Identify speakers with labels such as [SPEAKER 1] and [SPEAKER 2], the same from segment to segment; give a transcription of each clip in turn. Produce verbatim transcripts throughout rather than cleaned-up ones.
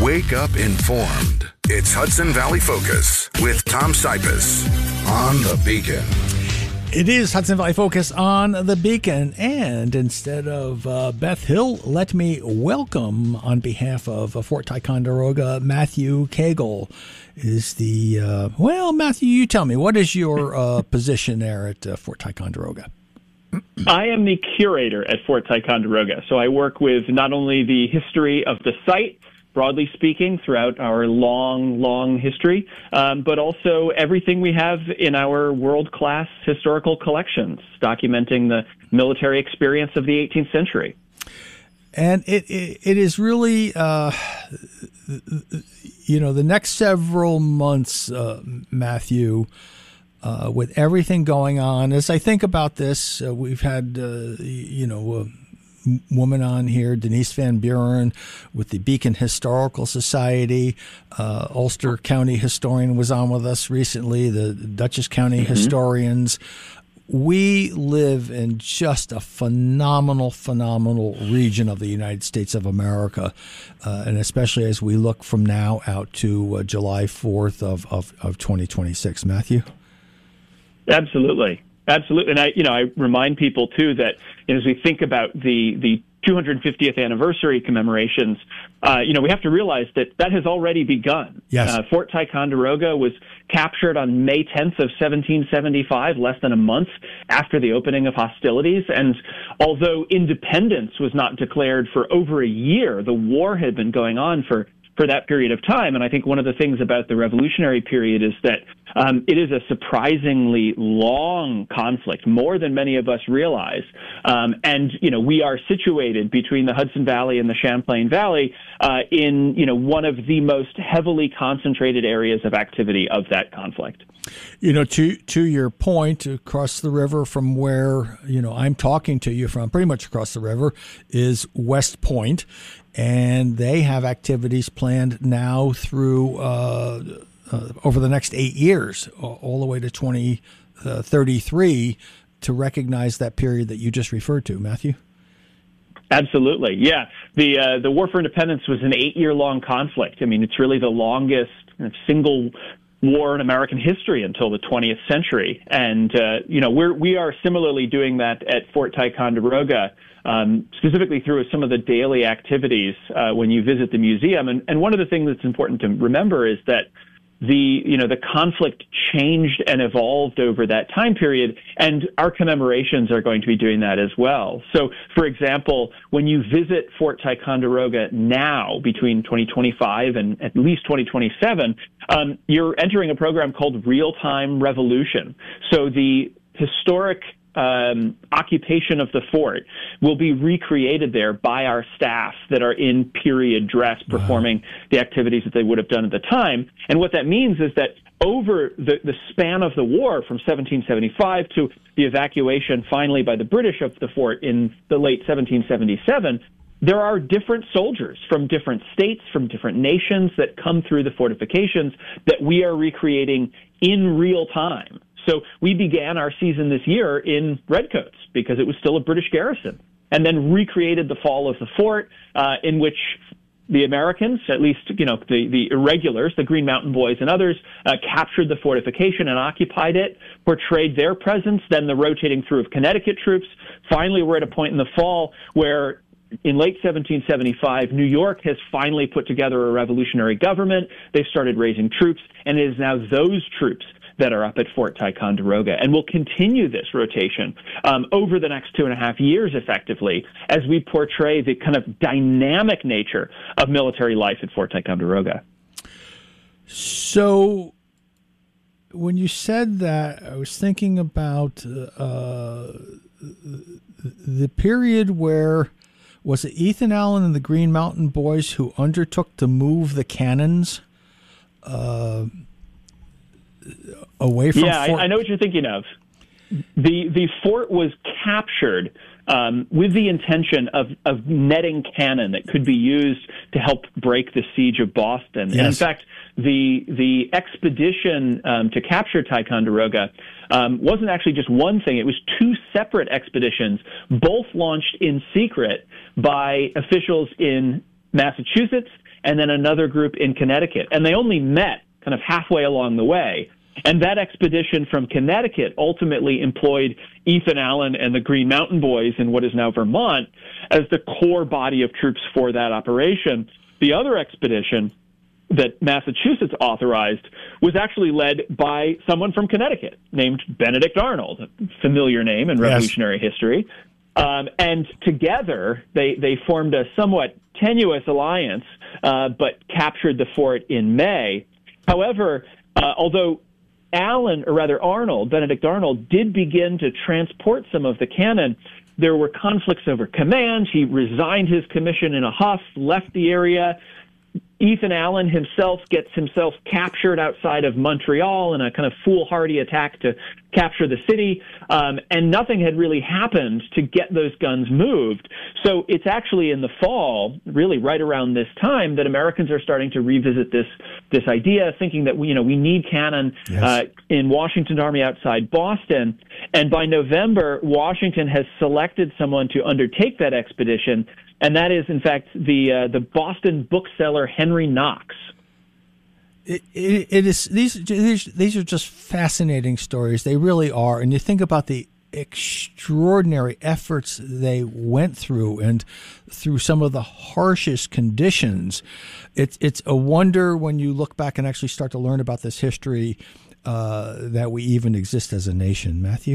[SPEAKER 1] Wake up informed. It's Hudson Valley Focus with Tom Sipis on the Beacon.
[SPEAKER 2] It is Hudson Valley Focus on the Beacon, and instead of uh, Beth Hill, let me welcome, on behalf of uh, Fort Ticonderoga, Matthew Cagle. Is the uh, well, Matthew, you tell me, what is your uh, position there at uh, Fort Ticonderoga?
[SPEAKER 3] I am the curator at Fort Ticonderoga, so I work with not only the history of the site, broadly speaking, throughout our long, long history, um, but also everything we have in our world-class historical collections, documenting the military experience of the eighteenth century.
[SPEAKER 2] And it it, it is really, uh, you know, the next several months, uh, Matthew, uh, with everything going on, as I think about this, uh, we've had, uh, you know, uh, woman on here, Denise Van Buren with the Beacon Historical Society. Uh, Ulster County historian was on with us recently, the Dutchess County mm-hmm. historians. We live in just a phenomenal, phenomenal region of the United States of America, uh, and especially as we look from now out to uh, July fourth of, of, of twenty twenty-six. Matthew?
[SPEAKER 3] Absolutely. Absolutely. And I, you know, I remind people too that, you know, as we think about the, the two hundred fiftieth anniversary commemorations, uh, you know, we have to realize that that has already begun.
[SPEAKER 2] Yes.
[SPEAKER 3] Uh, Fort Ticonderoga was captured on May tenth of seventeen seventy-five, less than a month after the opening of hostilities. And although independence was not declared for over a year, the war had been going on for for that period of time. And I think one of the things about the revolutionary period is that um, it is a surprisingly long conflict, more than many of us realize. Um, and, you know, we are situated between the Hudson Valley and the Champlain Valley uh, in, you know, one of the most heavily concentrated areas of activity of that conflict.
[SPEAKER 2] You know, to to your point, across the river from where, you know, I'm talking to you from, pretty much across the river, is West Point. And they have activities planned now through uh, uh, over the next eight years, all the way to twenty thirty-three, to recognize that period that you just referred to, Matthew.
[SPEAKER 3] Absolutely, yeah. The uh, the War for Independence was an eight-year-long conflict. I mean, it's really the longest single war in American history until the twentieth century. And, uh, you know, we're, we are similarly doing that at Fort Ticonderoga, um, specifically through some of the daily activities uh, when you visit the museum. And, and one of the things that's important to remember is that the, you know, the conflict changed and evolved over that time period, and our commemorations are going to be doing that as well. So, for example, when you visit Fort Ticonderoga now, between twenty twenty-five and at least twenty twenty-seven, um, you're entering a program called Real-Time Revolution. So the historic Um, occupation of the fort will be recreated there by our staff that are in period dress, performing wow. the activities that they would have done at the time. And what that means is that over the, the span of the war, from seventeen seventy-five to the evacuation finally by the British of the fort in the late seventeen seventy-seven, there are different soldiers from different states, from different nations that come through the fortifications that we are recreating in real time. So we began our season this year in Redcoats because it was still a British garrison, and then recreated the fall of the fort, uh, in which the Americans, at least, you know, the, the irregulars, the Green Mountain Boys and others, uh, captured the fortification and occupied it, portrayed their presence, then the rotating through of Connecticut troops. Finally, we're at a point in the fall where in late seventeen seventy-five, New York has finally put together a revolutionary government. They've started raising troops, and it is now those troops that are up at Fort Ticonderoga. And we'll continue this rotation um, over the next two and a half years, effectively, as we portray the kind of dynamic nature of military life at Fort Ticonderoga.
[SPEAKER 2] So when you said that, I was thinking about uh, the period where, was it Ethan Allen and the Green Mountain Boys who undertook to move the cannons uh, away from
[SPEAKER 3] yeah,
[SPEAKER 2] Fort?
[SPEAKER 3] I, I know what you're thinking of. The the fort was captured um, with the intention of, of netting cannon that could be used to help break the siege of Boston.
[SPEAKER 2] Yes.
[SPEAKER 3] And in fact, the the expedition um, to capture Ticonderoga um, wasn't actually just one thing. It was two separate expeditions, both launched in secret by officials in Massachusetts and then another group in Connecticut. And they only met kind of halfway along the way. And that expedition from Connecticut ultimately employed Ethan Allen and the Green Mountain Boys in what is now Vermont as the core body of troops for that operation. The other expedition that Massachusetts authorized was actually led by someone from Connecticut named Benedict Arnold, a familiar name in Revolutionary yes. history. Um, and together, they, they formed a somewhat tenuous alliance, uh, but captured the fort in May. However, uh, although Allen, or rather Arnold, Benedict Arnold, did begin to transport some of the cannon, there were conflicts over command. He resigned his commission in a huff, left the area. Ethan Allen himself gets himself captured outside of Montreal in a kind of foolhardy attack to capture the city, um, and nothing had really happened to get those guns moved. So it's actually in the fall, really right around this time, that Americans are starting to revisit this this idea, thinking that we, you know, we need cannon yes. uh, in Washington Army outside Boston. And by November, Washington has selected someone to undertake that expedition. And that is, in fact, the uh, the Boston bookseller Henry Knox.
[SPEAKER 2] It, it, it is these these these are just fascinating stories. They really are. And you think about the extraordinary efforts they went through, and through some of the harshest conditions. It's it's a wonder when you look back and actually start to learn about this history uh, that we even exist as a nation. Matthew.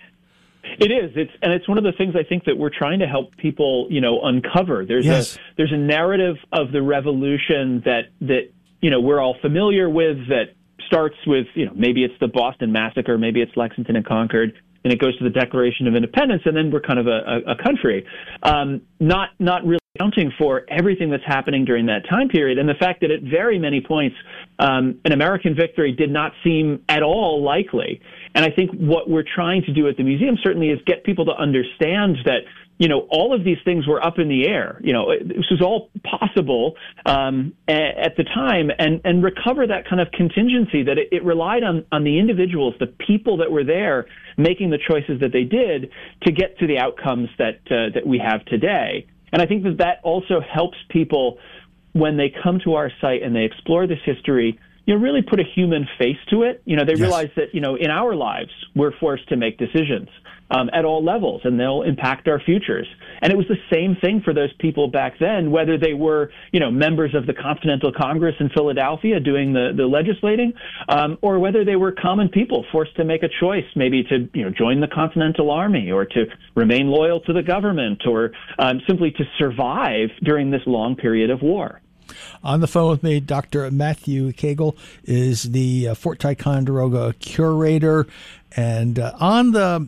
[SPEAKER 3] It is. It's and it's one of the things I think that we're trying to help people, you know, uncover. There's yes. a there's a narrative of the revolution that that you know we're all familiar with that starts with, you know, maybe it's the Boston Massacre, maybe it's Lexington and Concord, and it goes to the Declaration of Independence, and then we're kind of a, a, a country. Um, not not really accounting for everything that's happening during that time period, and the fact that at very many points um, an American victory did not seem at all likely. And I think what we're trying to do at the museum certainly is get people to understand that, you know, all of these things were up in the air. You know, this was all possible um, at the time, and, and recover that kind of contingency that it, it relied on, on the individuals, the people that were there making the choices that they did to get to the outcomes that uh, that we have today. And I think that that also helps people when they come to our site and they explore this history, you know, really put a human face to it. You know, they yes. realize that, you know, in our lives, we're forced to make decisions um, at all levels, and they'll impact our futures. And it was the same thing for those people back then, whether they were, you know, members of the Continental Congress in Philadelphia doing the, the legislating, um, or whether they were common people forced to make a choice, maybe to, you know, join the Continental Army or to remain loyal to the government or um, simply to survive during this long period of war.
[SPEAKER 2] On the phone with me, Doctor Matthew Kagel is the uh, Fort Ticonderoga curator. And uh, on the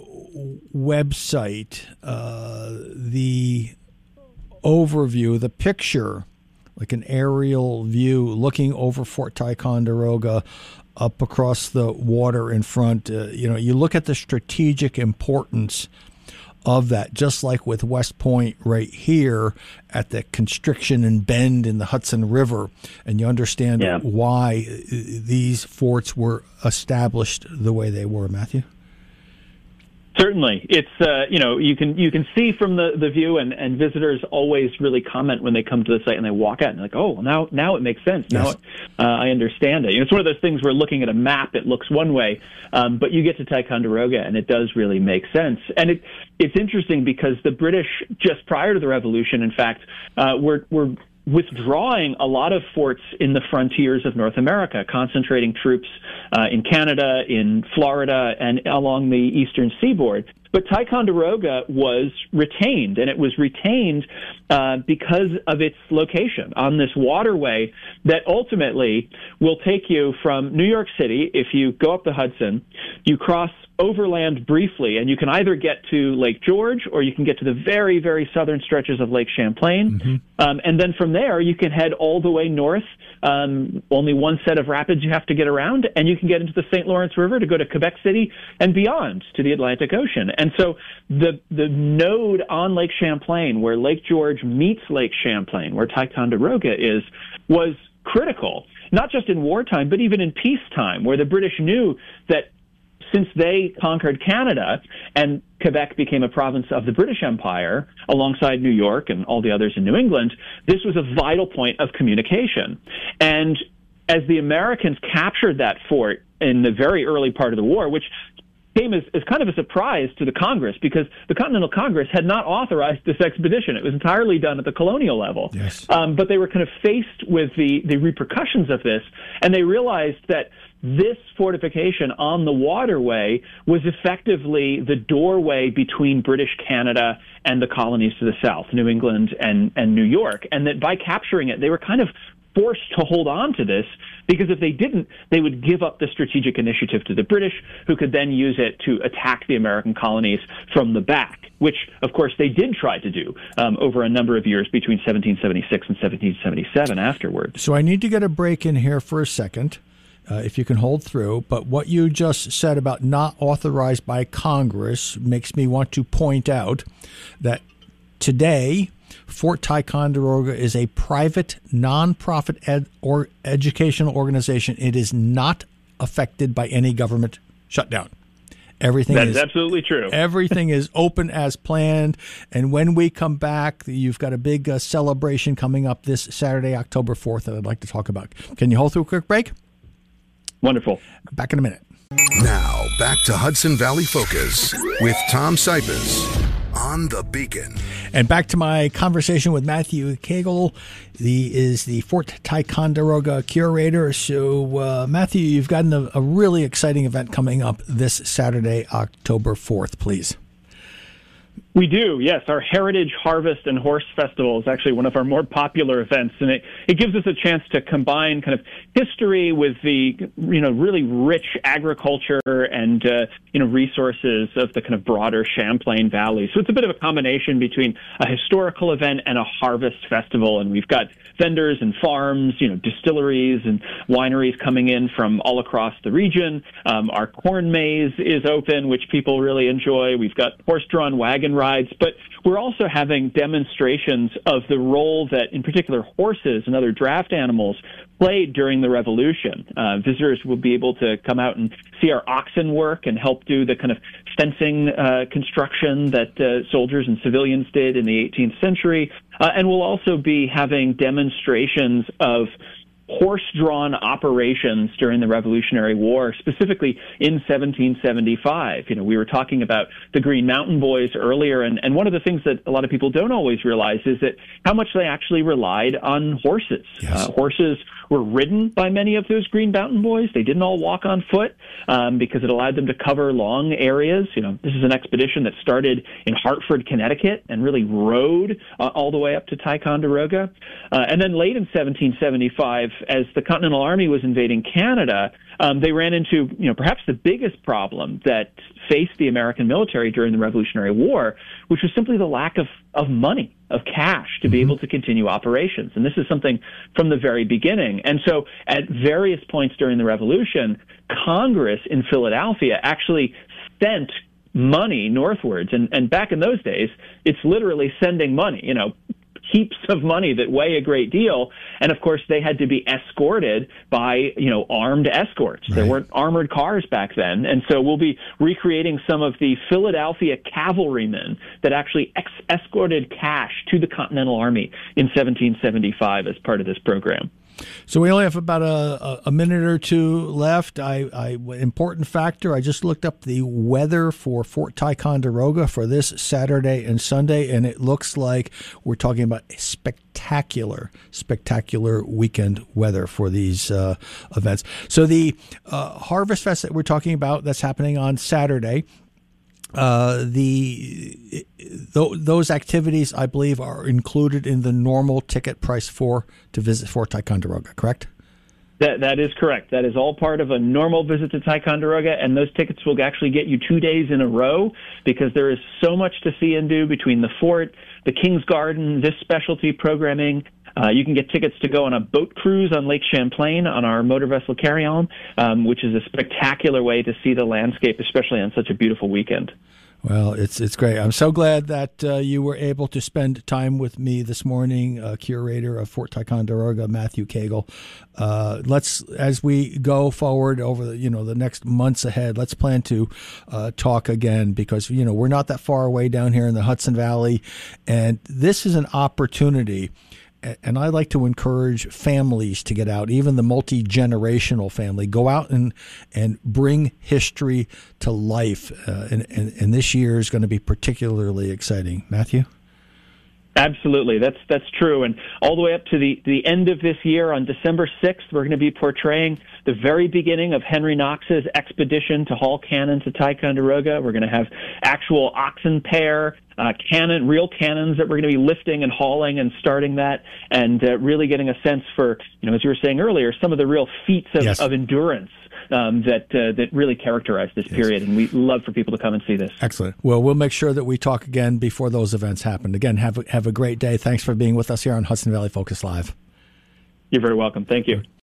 [SPEAKER 2] website, uh, the overview, the picture, like an aerial view looking over Fort Ticonderoga up across the water in front, uh, you know, you look at the strategic importance of that, just like with West Point right here at the constriction and bend in the Hudson River, and you understand yeah. why these forts were established the way they were, Matthew?
[SPEAKER 3] Certainly. It's, uh, you know, you can you can see from the, the view, and, and visitors always really comment when they come to the site and they walk out and they're like, oh, well, now now it makes sense. Now
[SPEAKER 2] yes.
[SPEAKER 3] it, uh, I understand it. You know, it's one of those things where looking at a map, it looks one way, um, but you get to Ticonderoga and it does really make sense. And it it's interesting because the British, just prior to the Revolution, in fact, uh, were were withdrawing a lot of forts in the frontiers of North America, concentrating troops uh, in Canada, in Florida, and along the eastern seaboard. But Ticonderoga was retained, and it was retained uh, because of its location on this waterway that ultimately will take you from New York City. If you go up the Hudson, you cross overland briefly, and you can either get to Lake George or you can get to the very, very southern stretches of Lake Champlain. Mm-hmm. Um, and then from there, you can head all the way north. Um, only one set of rapids you have to get around, and you can get into the Saint Lawrence River to go to Quebec City and beyond to the Atlantic Ocean. And so the the node on Lake Champlain, where Lake George meets Lake Champlain, where Ticonderoga is, was critical, not just in wartime, but even in peacetime, where the British knew that since they conquered Canada and Quebec became a province of the British Empire alongside New York and all the others in New England, this was a vital point of communication. And as the Americans captured that fort in the very early part of the war, which came as, as kind of a surprise to the Congress because the Continental Congress had not authorized this expedition. It was entirely done at the colonial level.
[SPEAKER 2] Yes.
[SPEAKER 3] Um, but they were kind of faced with the, the repercussions of this, and they realized that this fortification on the waterway was effectively the doorway between British Canada and the colonies to the south, New England and, and New York, and that by capturing it, they were kind of forced to hold on to this, because if they didn't, they would give up the strategic initiative to the British, who could then use it to attack the American colonies from the back, which, of course, they did try to do um, over a number of years between seventeen seventy-six and seventeen seventy-seven afterwards.
[SPEAKER 2] So I need to get a break in here for a second, uh, if you can hold through. But what you just said about not authorized by Congress makes me want to point out that today, Fort Ticonderoga is a private, nonprofit ed or educational organization. It is not affected by any government shutdown. Everything
[SPEAKER 3] That's
[SPEAKER 2] is
[SPEAKER 3] absolutely true.
[SPEAKER 2] Everything is open as planned. And when we come back, you've got a big uh, celebration coming up this Saturday, October fourth, that I'd like to talk about. Can you hold through a quick break?
[SPEAKER 3] Wonderful.
[SPEAKER 2] Back in a minute.
[SPEAKER 1] Now, back to Hudson Valley Focus with Tom Sipes on the Beacon.
[SPEAKER 2] And back to my conversation with Matthew Cagle. He is the Fort Ticonderoga curator. So, uh, Matthew, you've got a, a really exciting event coming up this Saturday, October fourth, please.
[SPEAKER 3] We do, yes. Our Heritage Harvest and Horse Festival is actually one of our more popular events, and it, it gives us a chance to combine kind of history with the, you know, really rich agriculture and, uh, you know, resources of the kind of broader Champlain Valley. So it's a bit of a combination between a historical event and a harvest festival, and we've got vendors and farms, you know, distilleries and wineries coming in from all across the region. Um, our corn maze is open, which people really enjoy. We've got horse-drawn wagon rides, but we're also having demonstrations of the role that, in particular, horses and other draft animals played during the Revolution. Uh, visitors will be able to come out and see our oxen work and help do the kind of fencing uh, construction that uh, soldiers and civilians did in the eighteenth century. Uh, and we'll also be having demonstrations of horse-drawn operations during the Revolutionary War, specifically in seventeen seventy-five. You know, we were talking about the Green Mountain Boys earlier, and, and one of the things that a lot of people don't always realize is that how much they actually relied on horses.
[SPEAKER 2] Yes.
[SPEAKER 3] Uh, horses were ridden by many of those Green Mountain Boys. They didn't all walk on foot um, because it allowed them to cover long areas. You know, this is an expedition that started in Hartford, Connecticut, and really rode uh, all the way up to Ticonderoga. Uh, and then late in seventeen seventy-five, as the Continental Army was invading Canada, um, they ran into, you know, perhaps the biggest problem that faced the American military during the Revolutionary War, which was simply the lack of, of money, of cash to be able to continue operations. And this is something from the very beginning. And so at various points during the Revolution, Congress in Philadelphia actually sent money northwards. And, and back in those days, it's literally sending money, you know, heaps of money that weigh a great deal. And of course, they had to be escorted by, you know, armed escorts. Right. There weren't armored cars back then. And so we'll be recreating some of the Philadelphia cavalrymen that actually ex escorted cash to the Continental Army in seventeen seventy-five as part of this program.
[SPEAKER 2] So we only have about a, a minute or two left. I, I important factor, I just looked up the weather for Fort Ticonderoga for this Saturday and Sunday, and it looks like we're talking about spectacular, spectacular weekend weather for these uh, events. So the uh, Harvest Fest that we're talking about, that's happening on Saturday. Uh, the th those activities, I believe, are included in the normal ticket price for to visit Fort Ticonderoga, correct?
[SPEAKER 3] That that is correct. That is all part of a normal visit to Ticonderoga, and those tickets will actually get you two days in a row because there is so much to see and do between the fort, the King's Garden, this specialty programming. Uh, you can get tickets to go on a boat cruise on Lake Champlain on our motor vessel Carry-On, um, which is a spectacular way to see the landscape, especially on such a beautiful weekend.
[SPEAKER 2] Well, it's it's great. I'm so glad that uh, you were able to spend time with me this morning, uh, curator of Fort Ticonderoga, Matthew Cagle. Uh, let's, as we go forward over the, you know, the next months ahead, let's plan to uh, talk again, because, you know, we're not that far away down here in the Hudson Valley, and this is an opportunity. And I like to encourage families to get out, even the multi-generational family, go out and, and bring history to life. Uh, and, and, and this year is going to be particularly exciting. Matthew?
[SPEAKER 3] Absolutely. That's that's true. And all the way up to the, the end of this year, on December sixth, we're going to be portraying the very beginning of Henry Knox's expedition to haul cannon to Ticonderoga. We're going to have actual oxen pair, uh, cannon, real cannons that we're going to be lifting and hauling and starting that, and uh, really getting a sense for, you know, as you were saying earlier, some of the real feats of,
[SPEAKER 2] yes.
[SPEAKER 3] of endurance Um, that uh, that really characterize this period, and we love for people to come and see this.
[SPEAKER 2] Excellent. Well, we'll make sure that we talk again before those events happen. Again, have a, have a great day. Thanks for being with us here on Hudson Valley Focus Live.
[SPEAKER 3] You're very welcome. Thank you.